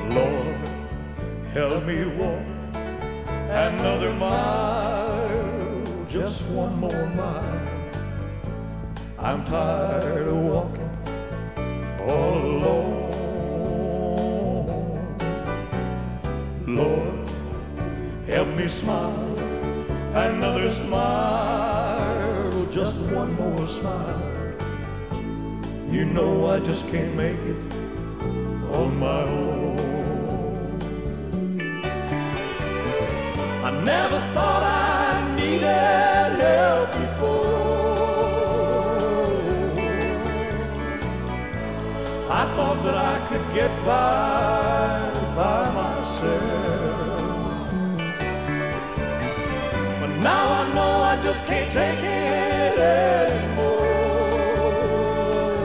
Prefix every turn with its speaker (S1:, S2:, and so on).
S1: Lord, help me walk another mile, just one more mile. I'm tired of walking all alone. Lord, help me smile, another smile, just one more smile. You know I just can't make it on my own. I never thought I needed help before. I thought that I could get by myself. But now I know I just can't take it anymore.